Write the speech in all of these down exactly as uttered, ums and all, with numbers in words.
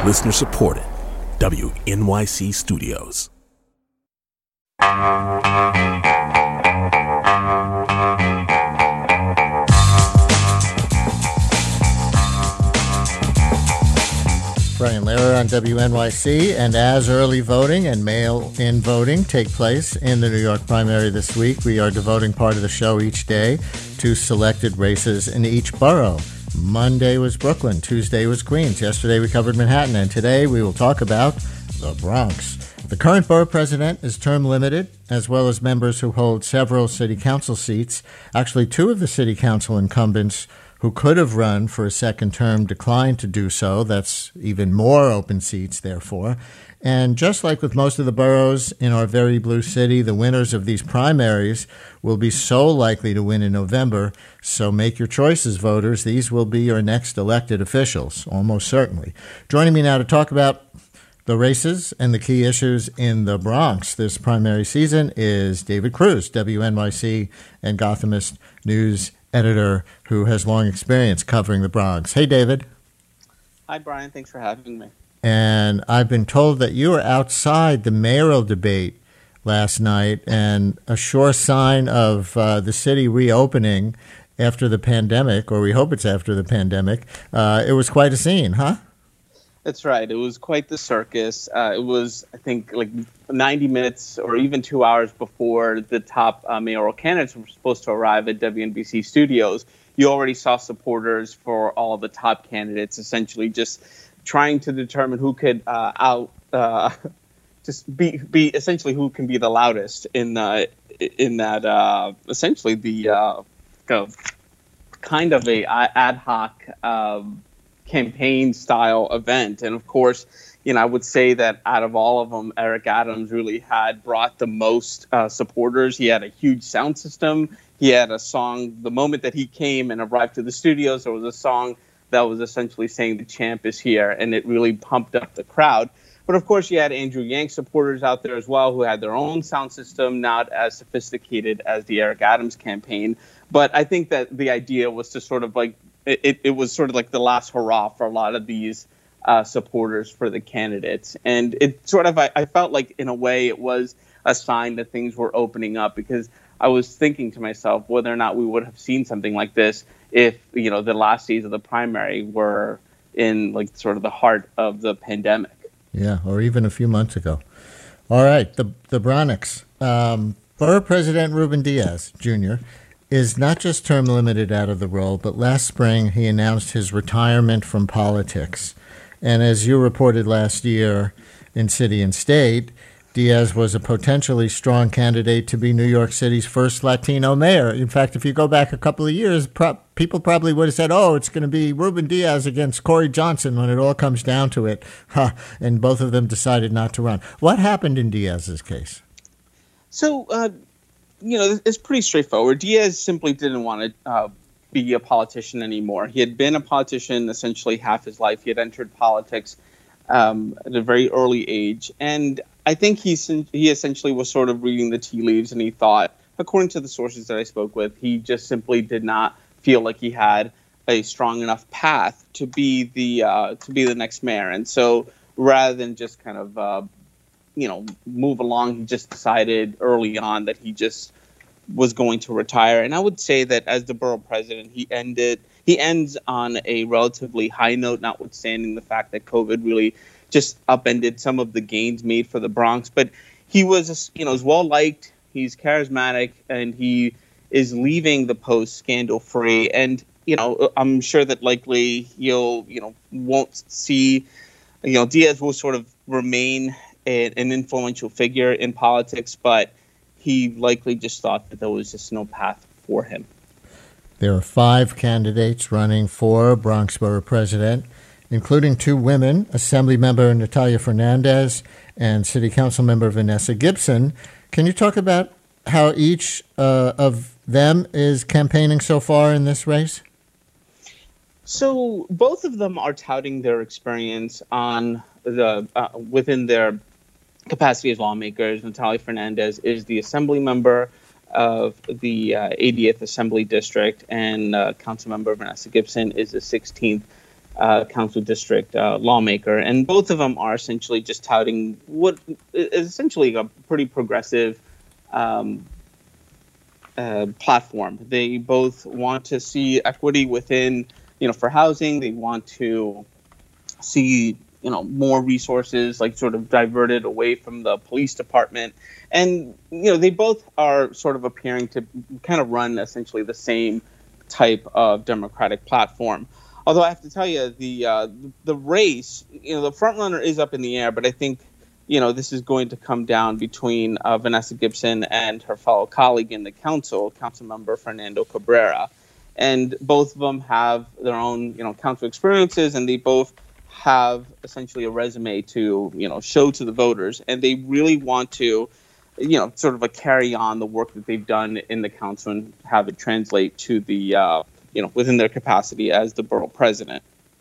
Listener supported. W N Y C Studios. Brian Lehrer on W N Y C, and as early voting and mail-in voting take place in the New York primary this week, we are devoting part of the show each day to selected races in each borough. Monday was Brooklyn, Tuesday was Queens, yesterday we covered Manhattan, and today we will talk about the Bronx. The current borough president is term limited, as well as members who hold several city council seats. Actually, two of the city council incumbents who could have run for a second term declined to do so. That's even more open seats, therefore. And just like with most of the boroughs in our very blue city, the winners of these primaries will be so likely to win in November. So make your choices, voters. These will be your next elected officials, almost certainly. Joining me now to talk about the races and the key issues in the Bronx this primary season is David Cruz, W N Y C and Gothamist News editor who has long experience covering the Bronx. Hey, David. Hi, Brian. Thanks for having me. And I've been told that you were outside the mayoral debate last night, and a sure sign of uh, the city reopening after the pandemic, or we hope it's after the pandemic. Uh, it was quite a scene, huh? That's right. It was quite the circus. Uh, it was, I think, like ninety minutes or even two hours before the top uh, mayoral candidates were supposed to arrive at W N B C Studios. You already saw supporters for all the top candidates essentially just trying to determine who could uh, out, uh, just be be essentially who can be the loudest in uh, in that uh, essentially the uh, kind of a ad hoc. Um, campaign style event. And of course, you know, I would say that out of all of them, Eric Adams really had brought the most uh, supporters. He had a huge sound system. He had a song. The moment that he came and arrived to the studios, there was a song that was essentially saying the champ is here, and it really pumped up the crowd. But of course, you had Andrew Yang supporters out there as well who had their own sound system, not as sophisticated as the Eric Adams campaign. But I think that the idea was to sort of like It, it was sort of like the last hurrah for a lot of these uh, supporters for the candidates. And it sort of, I, I felt like in a way it was a sign that things were opening up, because I was thinking to myself whether or not we would have seen something like this if, you know, the last days of the primary were in like sort of the heart of the pandemic. Yeah, or even a few months ago. All right, the, the Bronx. Um, Borough President Ruben Diaz, Junior, is not just term limited out of the role, but last spring he announced his retirement from politics. And as you reported last year in City and State, Diaz was a potentially strong candidate to be New York City's first Latino mayor. In fact, if you go back a couple of years, pro- people probably would have said, oh, it's going to be Ruben Diaz against Corey Johnson when it all comes down to it. Huh. And both of them decided not to run. What happened in Diaz's case? So, uh, you know, it's pretty straightforward. Diaz simply didn't want to uh, be a politician anymore. He had been a politician essentially half his life. He had entered politics um, at a very early age. And I think he, he essentially was sort of reading the tea leaves, and he thought, according to the sources that I spoke with, he just simply did not feel like he had a strong enough path to be the uh, to be the next mayor. And so rather than just kind of uh, you know, move along, he just decided early on that he just was going to retire. And I would say that as the borough president, he ended, he ends on a relatively high note, notwithstanding the fact that COVID really just upended some of the gains made for the Bronx. But he was, you know, is well liked, he's charismatic, and he is leaving the post scandal free. And, you know, I'm sure that likely you'll, you know, won't see, you know, Diaz will sort of remain an influential figure in politics, but he likely just thought that there was just no path for him. There are five candidates running for Bronx Borough President, including two women, Assembly Member Natalia Fernandez and City Council Member Vanessa Gibson. Can you talk about how each uh, of them is campaigning so far in this race? So both of them are touting their experience on the uh, within their capacity as lawmakers. Natalia Fernandez is the assembly member of the uh, eightieth Assembly District, and uh, Councilmember Vanessa Gibson is the sixteenth uh, council district uh, lawmaker. And both of them are essentially just touting what is essentially a pretty progressive um, uh, platform. They both want to see equity within, you know, for housing. They want to see, you know, more resources like sort of diverted away from the police department. And, you know, they both are sort of appearing to kind of run essentially the same type of Democratic platform. Although I have to tell you, the uh, the race, you know, the front runner is up in the air, but I think, you know, this is going to come down between uh, Vanessa Gibson and her fellow colleague in the council, council member Fernando Cabrera. And both of them have their own, you know, council experiences, and they both have essentially a resume to, you know, show to the voters. And they really want to, you know, sort of a carry on the work that they've done in the council and have it translate to the, uh, you know, within their capacity as the borough president.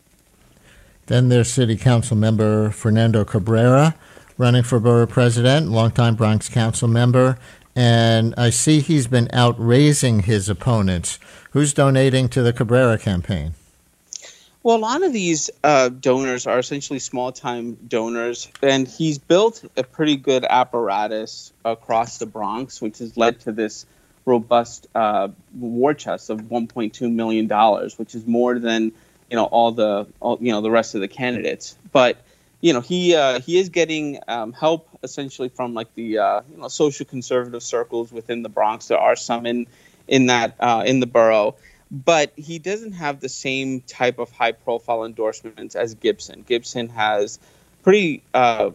Then there's City Council member Fernando Cabrera, running for borough president, longtime Bronx council member. And I see he's been out raising his opponents. Who's donating to the Cabrera campaign? Well, a lot of these uh, donors are essentially small-time donors, and he's built a pretty good apparatus across the Bronx, which has led to this robust uh, war chest of one point two million dollars, which is more than, you know, all the all, you know the rest of the candidates. But you know, he uh, he is getting um, help essentially from like the uh, you know social conservative circles within the Bronx. There are some in in that uh, in the borough. But he doesn't have the same type of high-profile endorsements as Gibson. Gibson has pretty uh,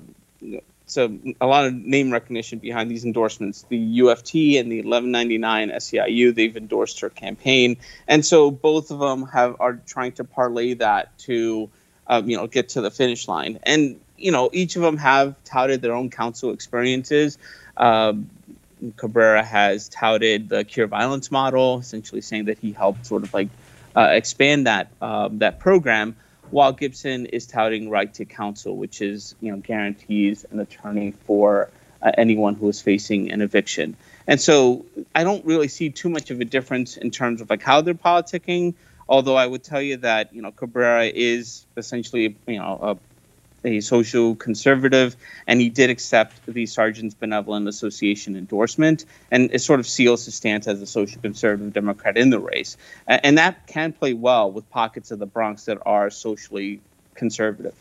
so a lot of name recognition behind these endorsements. The U F T and the eleven ninety-nine S E I U, they've endorsed her campaign, and so both of them have are trying to parlay that to uh, you know get to the finish line. And you know each of them have touted their own council experiences. Uh, Cabrera has touted the Cure Violence model, essentially saying that he helped sort of like uh, expand that um, that program, while Gibson is touting Right to Counsel, which is, you know, guarantees an attorney for uh, anyone who is facing an eviction. And so I don't really see too much of a difference in terms of like how they're politicking, although I would tell you that, you know, Cabrera is essentially, you know, a a social conservative, and he did accept the Sergeants Benevolent Association endorsement, and it sort of seals his stance as a social conservative Democrat in the race. And that can play well with pockets of the Bronx that are socially conservative.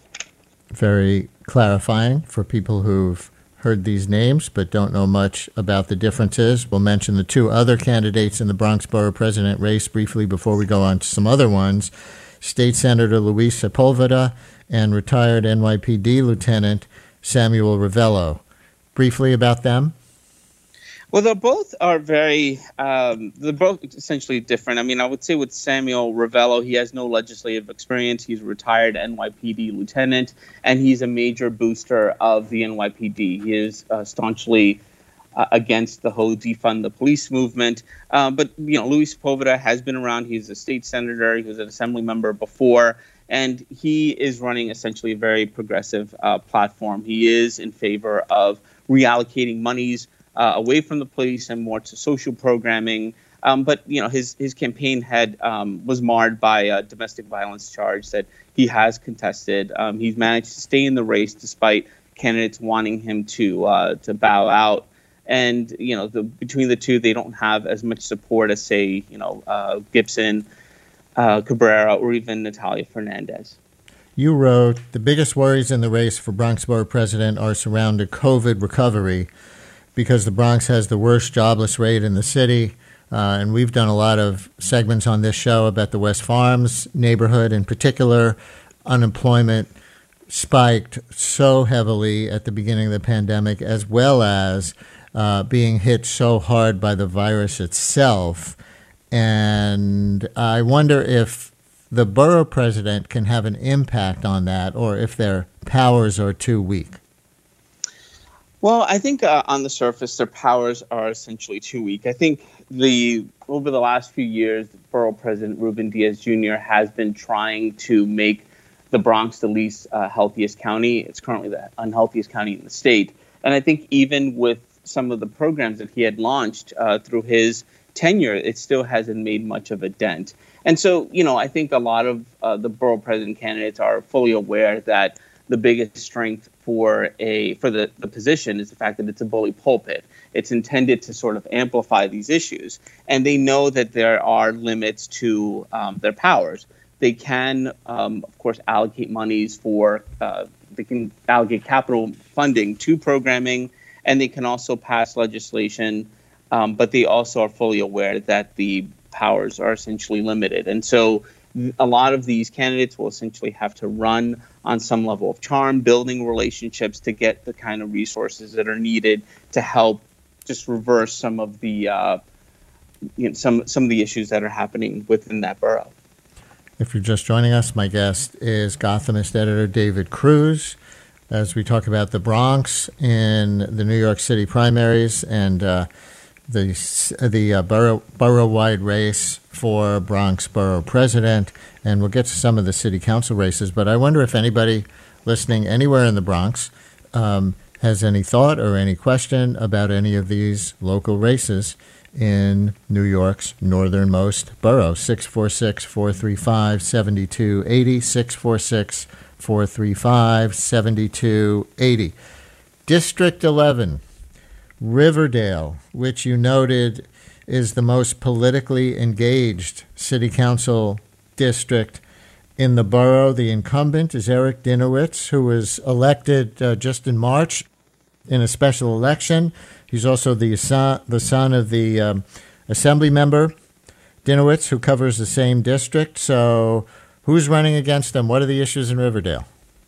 Very clarifying for people who've heard these names but don't know much about the differences. We'll mention the two other candidates in the Bronx Borough President race briefly before we go on to some other ones. State Senator Luis Sepulveda and retired N Y P D Lieutenant Samuel Ravello. Briefly about them. Well, they both are very, um, they're both essentially different. I mean, I would say with Samuel Ravello, he has no legislative experience. He's a retired N Y P D lieutenant, and he's a major booster of the N Y P D. He is uh, staunchly uh, against the whole defund the police movement. Uh, but, you know, Luis Sepulveda has been around. He's a state senator. He was an assembly member before. And he is running essentially a very progressive uh, platform. He is in favor of reallocating monies uh, away from the police and more to social programming. Um, but you know, his his campaign had um, was marred by a domestic violence charge that he has contested. Um, he's managed to stay in the race despite candidates wanting him to uh, to bow out. And you know, the, between the two, they don't have as much support as, say, you know, uh, Gibson, Uh, Cabrera, or even Natalia Fernandez. You wrote, the biggest worries in the race for Bronx Borough President are surrounding COVID recovery because the Bronx has the worst jobless rate in the city. Uh, and we've done a lot of segments on this show about the West Farms neighborhood in particular. Unemployment spiked so heavily at the beginning of the pandemic, as well as uh, being hit so hard by the virus itself. And I wonder if the borough president can have an impact on that, or if their powers are too weak. Well, I think uh, on the surface, their powers are essentially too weak. I think the over the last few years, borough president Ruben Diaz Junior has been trying to make the Bronx the least uh, healthiest county. It's currently the unhealthiest county in the state. And I think even with some of the programs that he had launched uh, through his tenure, it still hasn't made much of a dent. And so, you know, I think a lot of uh, the borough president candidates are fully aware that the biggest strength for a for the, the position is the fact that it's a bully pulpit. It's intended to sort of amplify these issues. And they know that there are limits to um, their powers. They can, um, of course, allocate monies for, uh, they can allocate capital funding to programming, and they can also pass legislation. Um, but they also are fully aware that the powers are essentially limited. And so a lot of these candidates will essentially have to run on some level of charm, building relationships to get the kind of resources that are needed to help just reverse some of the uh, you know, some some of the issues that are happening within that borough. If you're just joining us, my guest is Gothamist editor David Cruz, as we talk about the Bronx in the New York City primaries and uh, the the uh, borough borough-wide race for Bronx Borough President, and we'll get to some of the city council races. But I wonder if anybody listening anywhere in the Bronx um, has any thought or any question about any of these local races in New York's northernmost borough. six four six, four three five, seven two eight zero, six four six, four three five, seven two eight zero. District eleven, Riverdale, which you noted is the most politically engaged city council district in the borough. The incumbent is Eric Dinowitz, who was elected uh, just in March in a special election. He's also the son, the son of the um, assembly member, Dinowitz, who covers the same district. So who's running against him? What are the issues in Riverdale?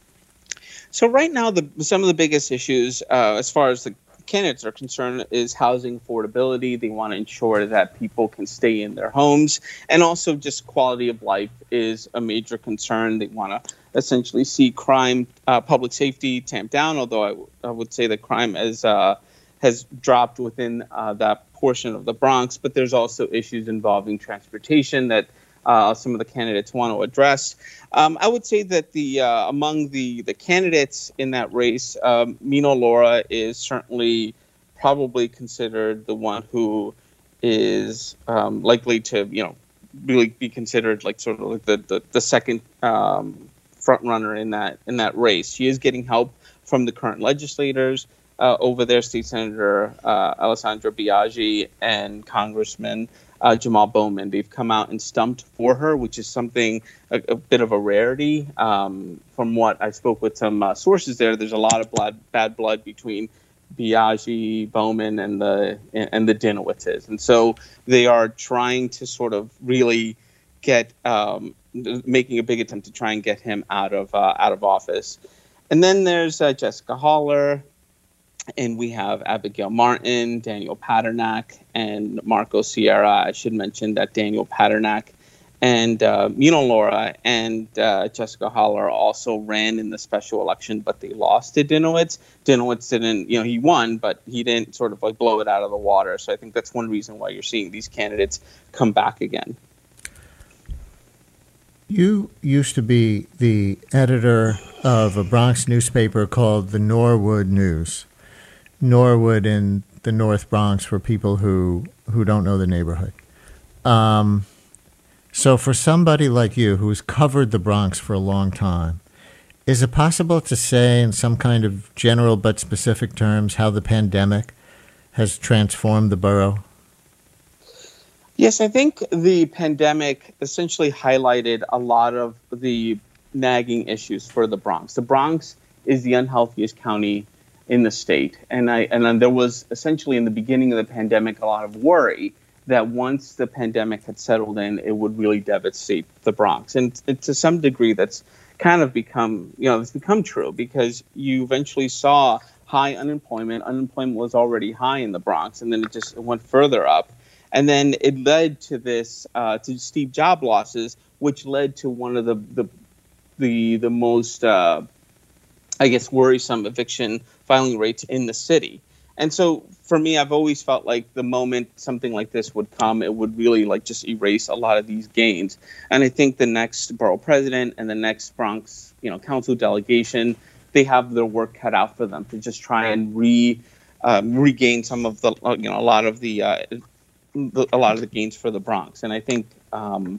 So right now, the some of the biggest issues uh, as far as the candidates are concerned is housing affordability. They want to ensure that people can stay in their homes, and also just quality of life is a major concern. They want to essentially see crime, uh, public safety tamped down, although I, w- I would say that crime has, uh, has dropped within uh, that portion of the Bronx, but there's also issues involving transportation that uh, some of the candidates want to address. Um, I would say that the uh, among the, the candidates in that race, um, Mino Laura is certainly probably considered the one who is um, likely to, you know, really be considered like sort of like the the, the second um, front runner in that in that race. She is getting help from the current legislators uh, over there, State Senator uh, Alessandra Biaggi and Congressman Uh, Jamal Bowman. They've come out and stumped for her, which is something, a, a bit of a rarity. Um, from what I spoke with some uh, sources there, there's a lot of blood, bad blood between Biaggi, Bowman, and the and the Dinowitzes. And so they are trying to sort of really get, um, making a big attempt to try and get him out of uh, out of office. And then there's uh, Jessica Haller, and we have Abigail Martin, Daniel Paternak, and Marco Sierra. I should mention that Daniel Paternak and uh, Mino Laura and uh, Jessica Haller also ran in the special election, but they lost to Dinowitz. Dinowitz didn't, you know, he won, but he didn't sort of like blow it out of the water. So I think that's one reason why you're seeing these candidates come back again. You used to be the editor of a Bronx newspaper called the Norwood News. Norwood in the North Bronx for people who, who don't know the neighborhood. Um, so for somebody like you who's covered the Bronx for a long time, is it possible to say in some kind of general but specific terms how the pandemic has transformed the borough? Yes, I think the pandemic essentially highlighted a lot of the nagging issues for the Bronx. The Bronx is the unhealthiest county in the state. And I and then there was essentially in the beginning of the pandemic a lot of worry that once the pandemic had settled in, it would really devastate the Bronx. And, and to some degree, that's kind of become, you know, it's become true because you eventually saw high unemployment. Unemployment was already high in the Bronx, and then it just went further up. And then it led to this, uh, to steep job losses, which led to one of the the the, the most uh, I guess, worrisome eviction filing rates in the city. And so for me, I've always felt like the moment something like this would come, it would really like just erase a lot of these gains. And I think the next borough president and the next Bronx, you know, council delegation, they have their work cut out for them to just try and re um, regain some of the, you know, a lot of the, uh, the a lot of the gains for the Bronx. And I think um,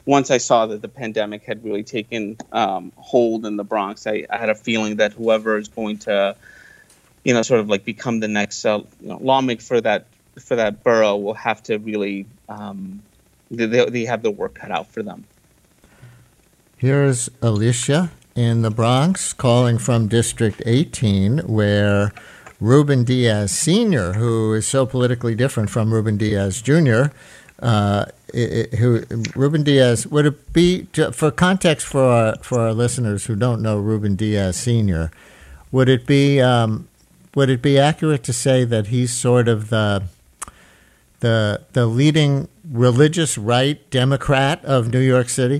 once I saw that the pandemic had really taken um, hold in the Bronx, I, I had a feeling that whoever is going to, you know, sort of like become the next uh, you know, lawmaker for that for that borough will have to really um, they, they have the work cut out for them. Here's Alicia in the Bronx calling from District eighteen, where Ruben Diaz Senior, who is so politically different from Ruben Diaz Junior, uh, it, it, who Ruben Diaz, would it be, for context for our, for our listeners who don't know Ruben Diaz Senior, would it be um, would it be accurate to say that he's sort of the the the leading religious right Democrat of New York City?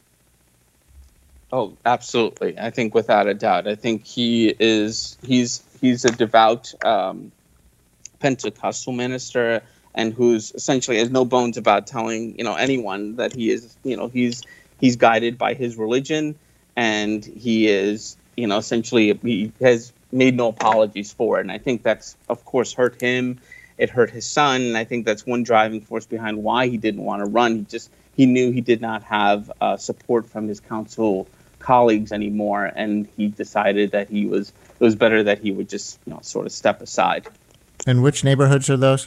Oh, absolutely. I think without a doubt. I think he is he's he's a devout um, Pentecostal minister, and who's essentially has no bones about telling, you know, anyone that he is, you know, he's he's guided by his religion, and he is, you know, essentially he has made no apologies for it. And I think that's, of course, hurt him. It hurt his son, and I think that's one driving force behind why he didn't want to run. He just he knew he did not have uh, support from his council colleagues anymore, and he decided that he was it was better that he would just, you know, sort of step aside. And which neighborhoods are those?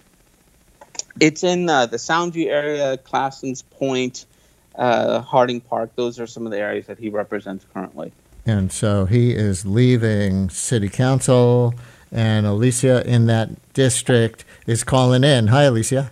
It's in uh, the Soundview area, Classens Point, uh, Harding Park. Those are some of the areas that he represents currently. And so he is leaving city council, and Alicia in that district is calling in. Hi, Alicia.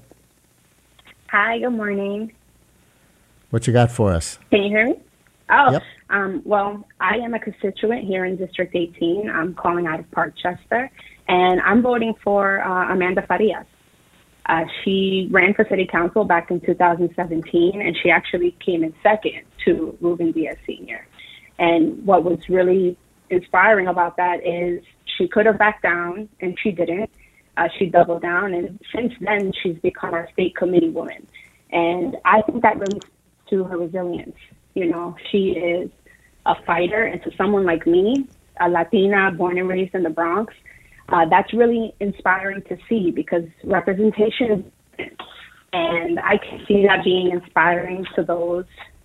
Hi, good morning. What you got for us? Can you hear me? Oh, yep. um, well, I am a constituent here in District eighteen. I'm calling out of Parkchester, and I'm voting for uh, Amanda Farias. Uh, she ran for city council back in two thousand seventeen, and she actually came in second to Ruben Diaz Senior And what was really inspiring about that is she could have backed down, and she didn't. Uh, she doubled down, and since then, she's become our state committee woman. And I think that really speaks to her resilience. You know, she is a fighter, and to someone like me, a Latina born and raised in the Bronx, uh, that's really inspiring to see, because representation is, and I can see that being inspiring to those,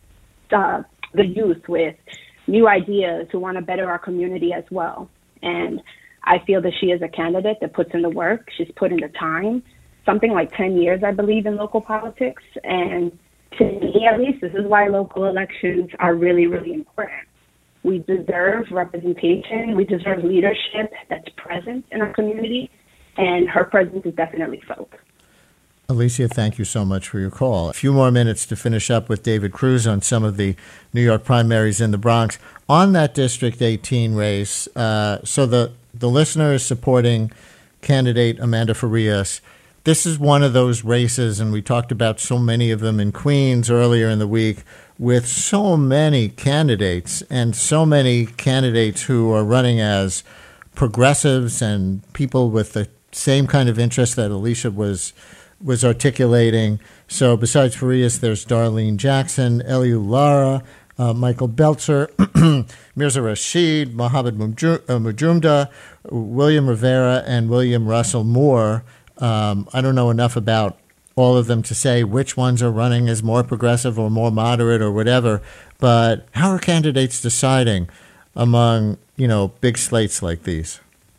uh, the youth with new ideas who want to better our community as well. And I feel that she is a candidate that puts in the work. She's put in the time, something like ten years, I believe, in local politics. And to me, at least, this is why local elections are really, really important. We deserve representation. We deserve leadership that's present in our community, and her presence is definitely felt. Alicia, thank you so much for your call. A few more minutes to finish up with David Cruz on some of the New York primaries in the Bronx. On that District eighteen race, uh, so the, the listener is supporting candidate Amanda Farias. This is one of those races, and we talked about so many of them in Queens earlier in the week, with so many candidates and so many candidates who are running as progressives and people with the same kind of interest that Alicia was was articulating. So besides Farias, there's Darlene Jackson, Eliu Lara, uh, Michael Belzer, Mirza Rashid, Mohammed Mujumda, William Rivera, and William Russell Moore. Um, I don't know enough about all of them to say which ones are running as more progressive or more moderate or whatever, but how are candidates deciding among, you know, big slates like these?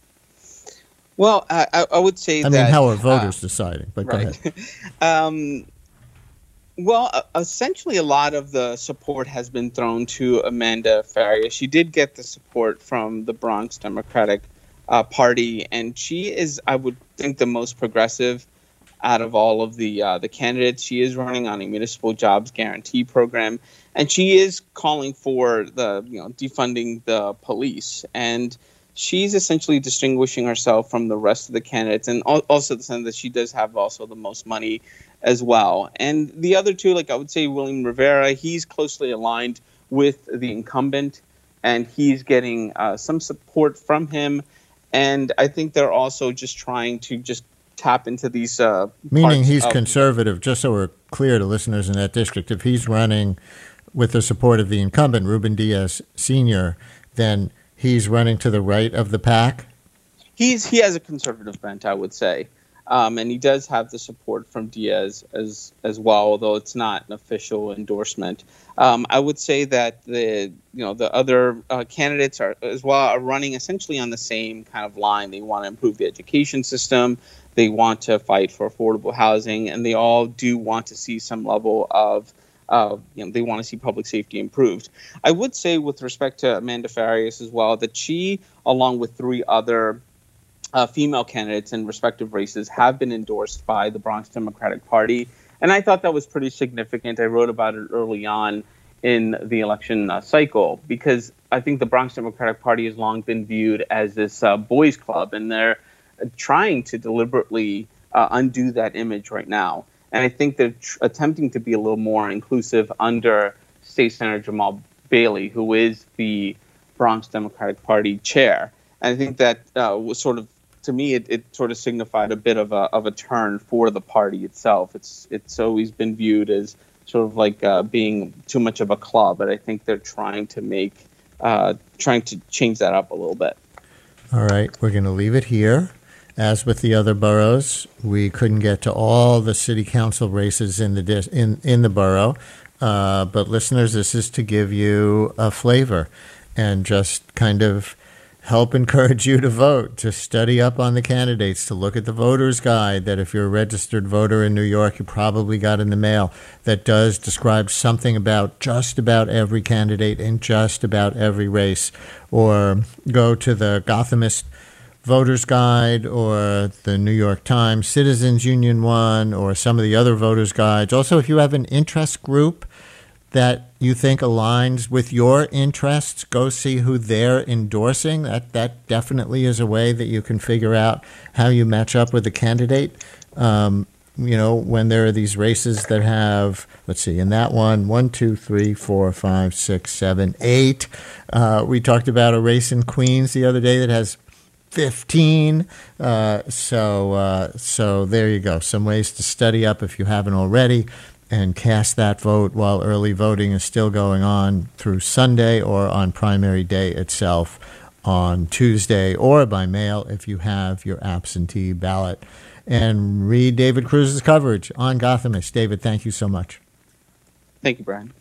Well, I, I would say I that... I mean, how are voters uh, deciding? But right. go ahead. um, well, uh, essentially a lot of the support has been thrown to Amanda Farias. She did get the support from the Bronx Democratic uh, Party, and she is, I would think, the most progressive out of all of the uh, the candidates. She is running on a municipal jobs guarantee program, and she is calling for the, you know, defunding the police. And she's essentially distinguishing herself from the rest of the candidates, and also the sense that she does have also the most money as well. And the other two, like I would say William Rivera, he's closely aligned with the incumbent, and he's getting uh, some support from him. And I think they're also just trying to just tap into these uh, Meaning he's of- conservative, just so we're clear to listeners in that district. If he's running with the support of the incumbent, Ruben Diaz Senior, then he's running to the right of the pack? He's he has a conservative bent, I would say. Um, and he does have the support from Diaz as as well, although it's not an official endorsement. Um, I would say that the you know the other uh, candidates are as well are running essentially on the same kind of line. They want to improve the education system. They want to fight for affordable housing, and they all do want to see some level of uh, you know they want to see public safety improved. I would say with respect to Amanda Farias as well that she, along with three other Uh, female candidates in respective races have been endorsed by the Bronx Democratic Party. And I thought that was pretty significant. I wrote about it early on in the election uh, cycle because I think the Bronx Democratic Party has long been viewed as this uh, boys club, and they're trying to deliberately uh, undo that image right now. And I think they're tr- attempting to be a little more inclusive under State Senator Jamal Bailey, who is the Bronx Democratic Party chair. And I think that uh, was sort of to me, it, it sort of signified a bit of a of a turn for the party itself. It's it's always been viewed as sort of like uh, being too much of a club, but I think they're trying to make uh, trying to change that up a little bit. All right, we're going to leave it here. As with the other boroughs, we couldn't get to all the city council races in the dis- in in the borough, uh, but listeners, this is to give you a flavor and just kind of help encourage you to vote, to study up on the candidates, to look at the voter's guide that if you're a registered voter in New York, you probably got in the mail, that does describe something about just about every candidate in just about every race. Or go to the Gothamist Voter's Guide or the New York Times Citizens Union one or some of the other voters' guides. Also, if you have an interest group that you think aligns with your interests, go see who they're endorsing. That that definitely is a way that you can figure out how you match up with a candidate. Um, you know, when there are these races that have, let's see, in that one, one, two, three, four, five, six, seven, eight. Uh, we talked about a race in Queens the other day that has fifteen. Uh, so, uh, so there you go. Some ways to study up if you haven't already, and cast that vote while early voting is still going on through Sunday or on primary day itself on Tuesday, or by mail if you have your absentee ballot. And read David Cruz's coverage on Gothamist. David, thank you so much. Thank you, Brian.